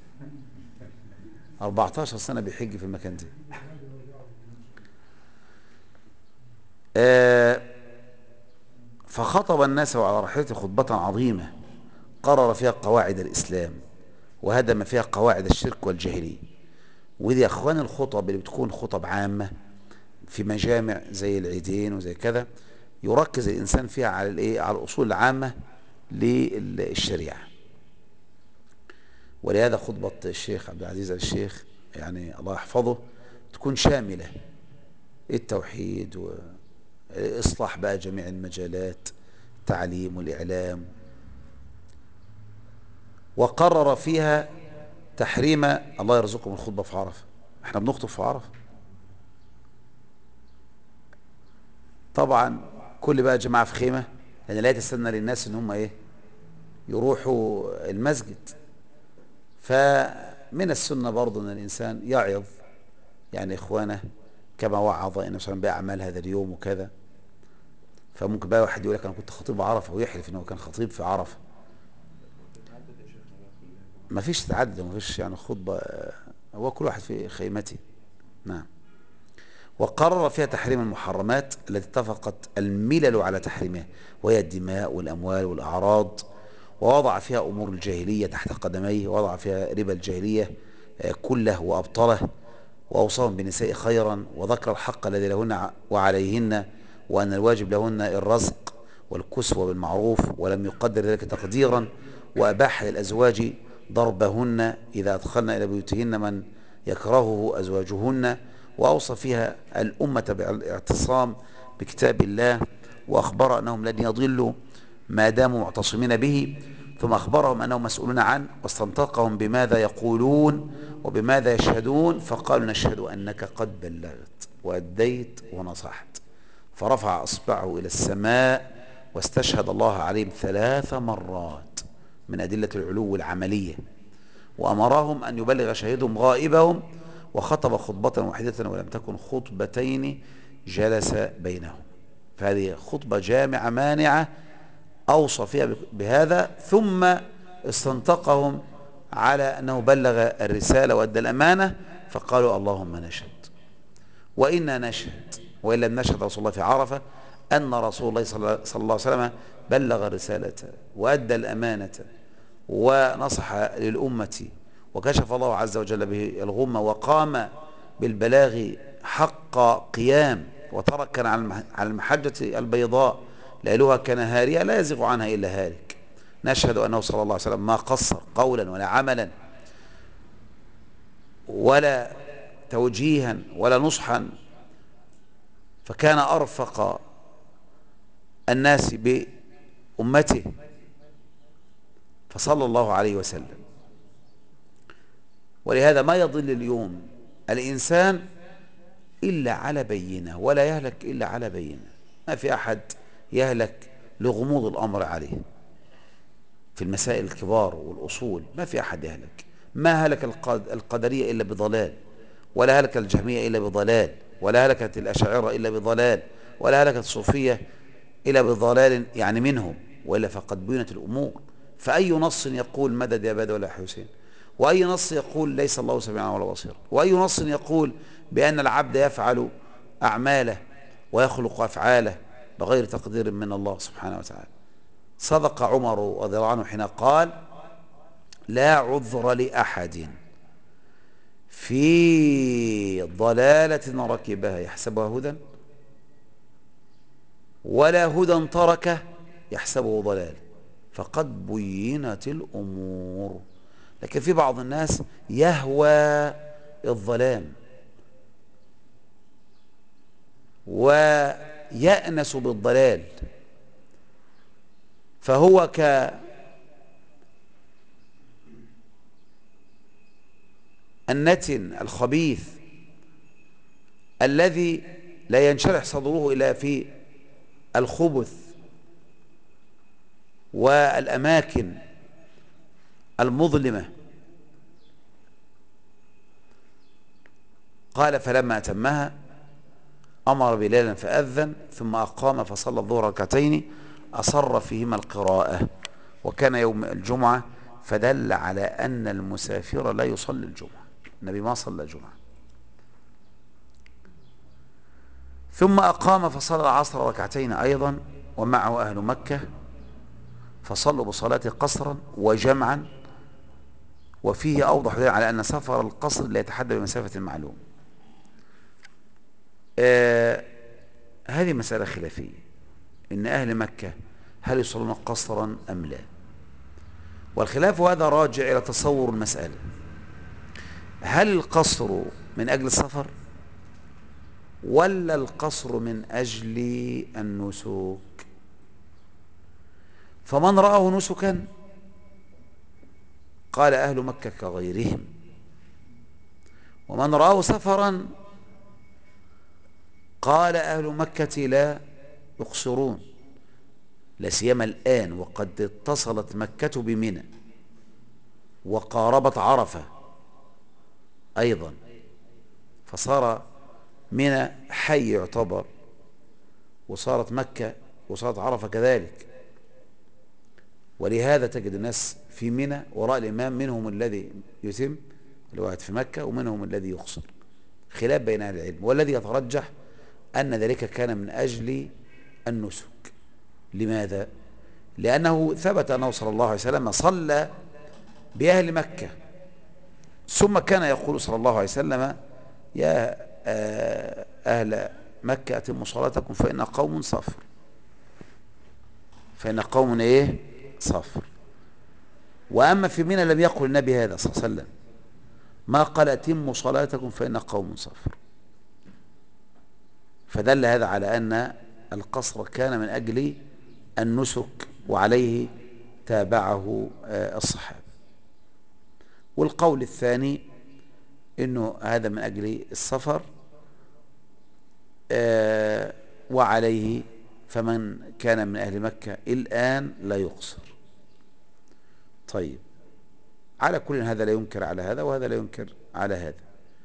14 سنة بيحج في المكان ده. فخطب الناس على راحلته خطبة عظيمة قرر فيها قواعد الإسلام وهدم فيها قواعد الشرك والجاهلية. ودي يا اخوان الخطب اللي بتكون خطب عامة في مجامع زي العيدين وزي كذا، يركز الإنسان فيها على الايه؟ على الأصول العامة للشريعة. ولهذا خطبة الشيخ عبد العزيز الشيخ يعني الله يحفظه تكون شاملة، التوحيد وإصلاح بقى جميع المجالات، التعليم والإعلام. وقرر فيها تحريم، الله يرزقكم الخطبة في عرفة. احنا بنخطب في عرفة طبعا، كل بقى جماعة في خيمة، لأن لا يتسنى للناس ان هم ايه؟ يروحوا المسجد. فمن السنة برضو ان الانسان يعظ يعني اخوانه كما وعظ النبي صلى الله عليه وسلم بأعمال هذا اليوم وكذا. فممكن بقى واحد يقول لك انا كنت خطيب عرفة ويحلف انه كان خطيب في عرفة. وتتعدد يا شيخنا بقى كلها كمان. ما فيش تعدد، ما فيش يعني خطبة، هو كل واحد في خيمته. نعم. وقرر فيها تحريم المحرمات التي اتفقت الملل على تحريمها، وهي الدماء والأموال والأعراض. ووضع فيها أمور الجاهلية تحت قدميه، ووضع فيها ربا الجاهلية كله وأبطله. وأوصاهم بالنساء خيرا، وذكر الحق الذي لهن وعليهن، وأن الواجب لهن الرزق والكسوة بالمعروف، ولم يقدر ذلك تقديرا. وأباح للأزواج ضربهن إذا أدخلن إلى بيوتهن من يكرهه أزواجهن. وأوصى فيها الأمة بالاعتصام بكتاب الله، وأخبر أنهم لن يضلوا ما داموا معتصمين به. ثم أخبرهم أنهم مسؤولون عنه، واستنطقهم بماذا يقولون وبماذا يشهدون، فقالوا نشهد أنك قد بلغت وأديت ونصحت. فرفع أصبعه إلى السماء واستشهد الله عليهم 3 مرات من أدلة العلو العملية. وأمرهم أن يبلغ شهيدهم غائبهم، وخطب خطبة واحدة ولم تكن خطبتين جلس بينهم. فهذه خطبة جامعة مانعة أوصى فيها بهذا، ثم استنطقهم على أنه بلغ الرسالة وأدى الأمانة. فقالوا اللهم نشهد، وإنا نشهد وإن لم نشهد رسول الله في عرفة أن رسول الله صلى الله عليه وسلم بلغ الرسالة وأدى الأمانة ونصح للأمة، وكشف الله عز وجل به الغمة، وقام بالبلاغ حق قيام، وتركنا على المحجة البيضاء ليلها كنهارها لا يزيغ عنها إلا هالك. نشهد أنه صلى الله عليه وسلم ما قصر قولا ولا عملا ولا توجيها ولا نصحا، فكان أرفق الناس بأمته فصلى الله عليه وسلم. ولهذا ما يضل اليوم الإنسان إلا على بينة، ولا يهلك إلا على بينة. ما في أحد يهلك لغموض الأمر عليه في المسائل الكبار والأصول، ما في أحد يهلك. ما هلك القدرية إلا بضلال، ولا هلك الجهمية إلا بضلال. ولا هلكت الأشاعرة إلا بضلال، ولا هلكت الصوفية إلا بضلال يعني منهم، وإلا فقد بينت الأمور. فأي نص يقول مدد يا بدوي ولا حسين، وأي نص يقول ليس الله سميعا ولا بصيرا، وأي نص يقول بأن العبد يفعل أعماله ويخلق أفعاله بغير تقدير من الله سبحانه وتعالى. صدق عمر رضي الله عنه حين قال: لا عذر لأحد في ضلالة ركبها يحسبها هدى، ولا هدى تركه يحسبه ضلال، فقد بينت الأمور. لكن في بعض الناس يهوى الظلام ويأنس بالضلال، فهو كالنتن الخبيث الذي لا ينشرح صدره إلا في الخبث والأماكن المظلمة. قال: فلما أتمها أمر بلالا فأذن ثم أقام فصلى الظهر ركعتين أصر فيهما القراءة، وكان يوم الجمعة، فدل على أن المسافر لا يصلي الجمعة، النبي ما صلى الجمعة. ثم أقام فصلى العصر ركعتين أيضا ومعه أهل مكة، فصلوا بصلاة قصرا وجمعا، وفيه أوضح دليل على أن سفر القصر لا يتحدى بمسافة معلوم. هذه مسألة خلافية، إن أهل مكة هل يصلون قصرا أم لا؟ والخلاف هذا راجع إلى تصور المسألة: هل القصر من أجل السفر ولا القصر من أجل النسك؟ فمن رآه نسكا قال أهل مكة كغيرهم، ومن رآه سفرا قال أهل مكة لا يقصرون، لا سيما الآن وقد اتصلت مكة بمنى وقاربت عرفة أيضا، فصار منى حي يعتبر، وصارت مكة وصارت عرفة كذلك. ولهذا تجد الناس في منى وراء الإمام، منهم الذي يتم الوعد في مكة ومنهم الذي يقصر، خلاف بين أهل العلم، والذي يترجح أن ذلك كان من أجل النسك. لماذا؟ لأنه ثبت أنه صلى الله عليه وسلم صلى بأهل مكة ثم كان يقول صلى الله عليه وسلم: يا أهل مكة أتموا صلاتكم فإن قوم صفر، فإن قوم إيه؟ صفر. وأما في منى لم يقل النبي هذا صلى الله عليه وسلم، ما قال أتموا صلاتكم فإن قوم صفر. فدل هذا على أن القصر كان من أجل النسك، وعليه تابعه الصحابة. والقول الثاني إنه هذا من أجل السفر، وعليه فمن كان من أهل مكة الآن لا يقصر. طيب، على كل هذا لا ينكر على هذا وهذا لا ينكر على هذا.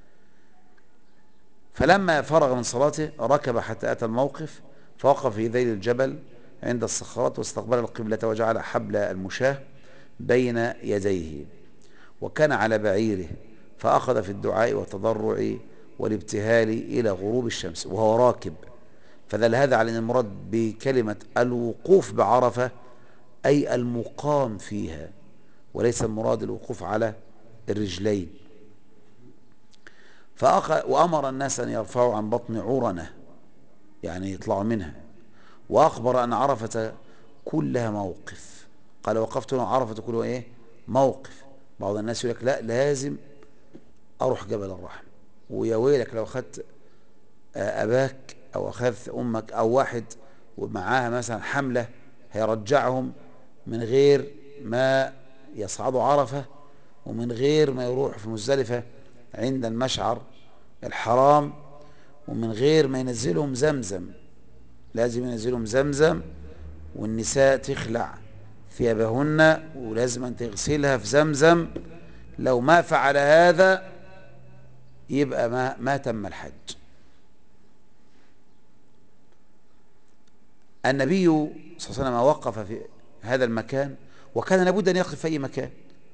فلما فرغ من صلاته ركب حتى أتى الموقف، فوقف في ذيل الجبل عند الصخرات واستقبل القبلة وجعل حبل المشاة بين يديه، وكان على بعيره، فأخذ في الدعاء والتضرع والابتهال إلى غروب الشمس وهو راكب. فدل هذا على أن المراد بكلمة الوقوف بعرفة أي المقام فيها، وليس المراد الوقوف على الرجلين. وأمر الناس أن يرفعوا عن بطن عرنة، يعني يطلعوا منها، وأخبر أن عرفة كلها موقف. قال: وقفت هنا عرفة كلها إيه؟ موقف. بعض الناس يقول لك: لا، لازم أروح جبل الرحمة. ويا ويلك لو أخذت أباك أو أخذت أمك أو واحد ومعاها مثلا حملة هيرجعهم من غير ما يصعدوا عرفة، ومن غير ما يروحوا في مزدلفة عند المشعر الحرام، ومن غير ما ينزلهم زمزم. لازم ينزلهم زمزم، والنساء تخلع ثيابهن ولازم أن تغسلها في زمزم. لو ما فعل هذا يبقى ما تم الحج. النبي صلى الله عليه وسلم وقف في هذا المكان، وكان لابد أن يقف في أي مكان،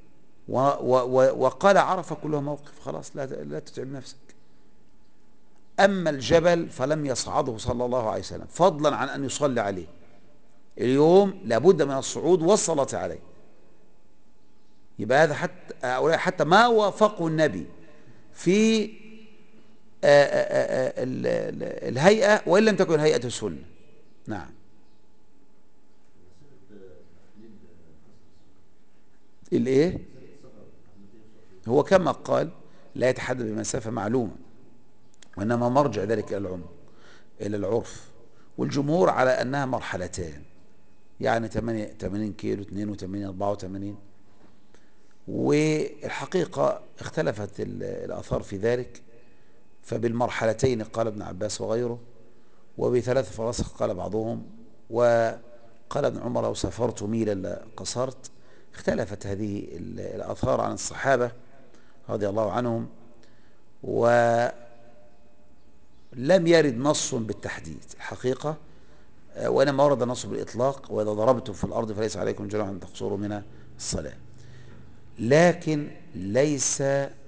وقال عرفة كلها موقف، خلاص لا تتعب نفسك. أما الجبل فلم يصعده صلى الله عليه وسلم، فضلا عن أن يصلي عليه. اليوم لابد من الصعود والصلاة عليه. يبقى هذا حتى هؤلاء حتى ما وافقوا النبي في الهيئة، وإن لم تكن هيئة السنة. نعم. الايه؟ هو كما قال لا يتحدد بمسافة معلومة، وإنما مرجع ذلك إلى العرف، والجمهور على أنها مرحلتان، يعني 80 كيلو، 82، 84. والحقيقة اختلفت الآثار في ذلك، فبالمرحلتين قال ابن عباس وغيره، وبثلاث فراسخ قال بعضهم، وقال ابن عمر لو سافرت ميلا لقصرت. اختلفت هذه الآثار عن الصحابة رضي الله عنهم، ولم يرد نص بالتحديد الحقيقة، وإنما ورد نص بالإطلاق: وإذا ضربتم في الأرض فليس عليكم جناح أن تقصروا من الصلاة. لكن ليس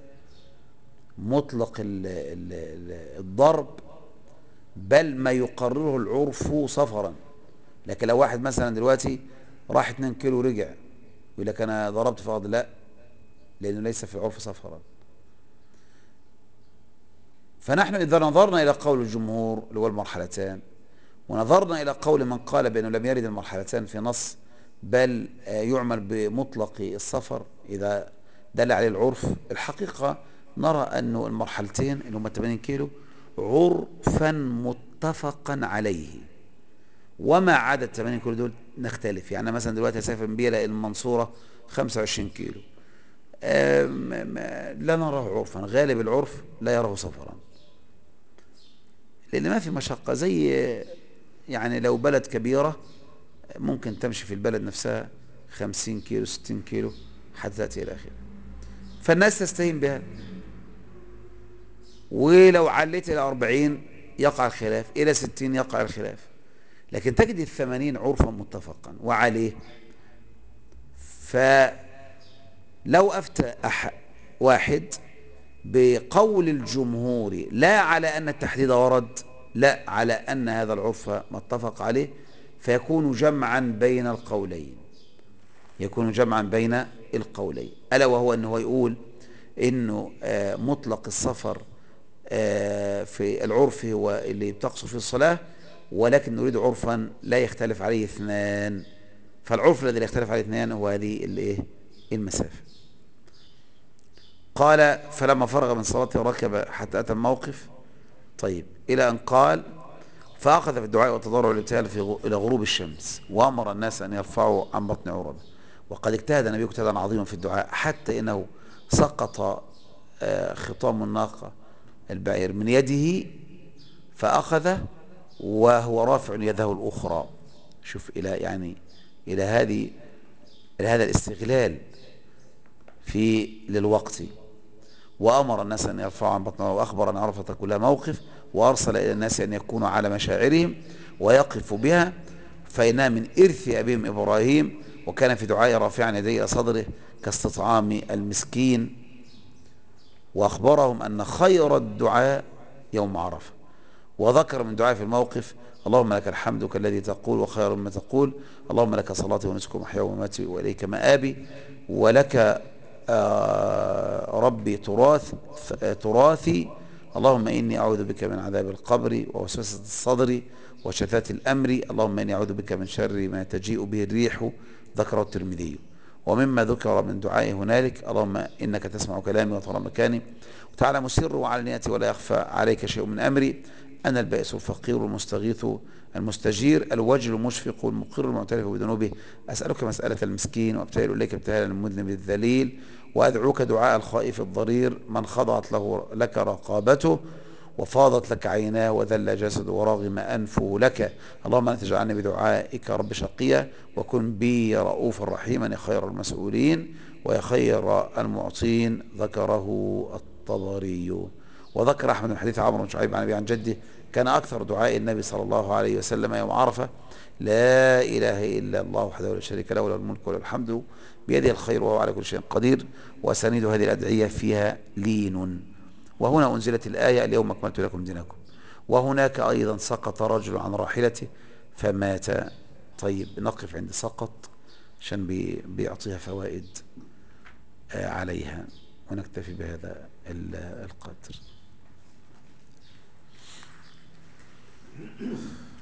مطلق الضرب، بل ما يقرره العرف سفرا. لكن لو واحد مثلا دلوقتي راح 2 كيلو ورجع يقول لك أنا ضربت في الأرض، لا، لأنه ليس في العرف سفرا. فنحن إذا نظرنا إلى قول الجمهور اللي هو المرحلتان، ونظرنا إلى قول من قال بأنه لم يرد المرحلتان في نص، بل يعمل بمطلق السفر إذا دل عليه العرف، الحقيقة نرى أن المرحلتين اللي هم 80 كيلو عرفا متفقا عليه، وما عدا 80 كيلو دول نختلف. يعني مثلا دلوقتي أسافر من بيلا إلى المنصورة 25 كيلو، لا نراه عرفا، غالب العرف لا يراه سفرا، لأن ما في مشقة. زي يعني لو بلد كبيرة ممكن تمشي في البلد نفسها 50 كيلو، 60 كيلو حتى تأتي إلى آخره، فالناس تستهين بها. ولو عليت إلى 40 يقع الخلاف، إلى 60 يقع الخلاف، لكن تجد 80 عرفا متفقا وعليه. فلو أفتى واحد بقول الجمهور لا على أن التحديد ورد، لا، على أن هذا العرف متفق عليه، فيكون جمعا بين القولين، يكون جمعا بين القولين، ألا وهو أنه يقول إنه مطلق السفر في العرف هو اللي بتقصر فيه الصلاة، ولكن نريد عرفا لا يختلف عليه اثنان. فالعرف الذي لا يختلف عليه اثنان هو هذه المسافة. قال فلما فرغ من صلاته ركب حتى أتى الموقف. طيب، إلى أن قال فأخذ في الدعاء والتضرع والابتهال إلى غروب الشمس، وأمر الناس أن يرفعوا عن بطن عربة. وقد اجتهد النبي اجتهادا عظيما في الدعاء، حتى إنه سقط خطام الناقة البعير من يده فأخذ وهو رافع يده الأخرى. شوف إلى يعني إلى هذه إلى هذا الاستغلال للوقت. وأمر الناس أن يرفعوا عن بطن عربة، وأخبر أن عرفة كلها موقف، وأرسل إلى الناس أن يكونوا على مشاعرهم ويقفوا بها، فإنها من إرث أبيهم إبراهيم. وكان في دعاء رافعا يديه إلى صدره كاستطعام المسكين. وأخبرهم أن خير الدعاء يوم عرفة. وذكر من دعاء في الموقف: اللهم لك الحمد كالذي تقول وخير مما تقول، اللهم لك صلاتي ونسكي ومحياي ومماتي وإليك مآبي، ولك ربي تراثي، اللهم إني أعوذ بك من عذاب القبر ووسوسة الصدر وشتات الأمر، اللهم إني أعوذ بك من شر ما تجيء به الريح. ذكره الترمذي. ومما ذكر من دعائه هنالك: اللهم إنك تسمع كلامي وترى مكاني وتعلم سري وعلانيتي ولا يخفى عليك شيء من أمري، أنا البائس الفقير المستغيث المستجير الوجل المشفق المقر المعترف بذنوبه، أسألك مسألة المسكين وأبتهل إليك ابتهال المذنب الذليل، وأدعوك دعاء الخائف الضرير من خضعت لك رقابته وفاضت لك عيناه وذل جسده ورغم أنفه لك، اللهم لا تجعلني بدعائك رب شقيا، وكن بي رؤوفا رحيما يا خير المسؤولين ويا خير المعطين. ذكره الطبري. وذكر أحمد من حديث عمرو بن شعيب عن أبي عن جده كان أكثر دعاء النبي صلى الله عليه وسلم يوم عرفة لا إله إلا الله وحده لا شريك له له الملك وله الحمد بيده الخير وهو على كل شيء قدير. وأسانيد هذه الأدعية فيها لين. وهنا أنزلت الآية اليوم أكملت لكم دينكم. وهناك أيضا سقط رجل عن راحلته فمات. طيب نقف عند سقط عشان بيعطيها فوائد عليها، ونكتفي بهذا القدر.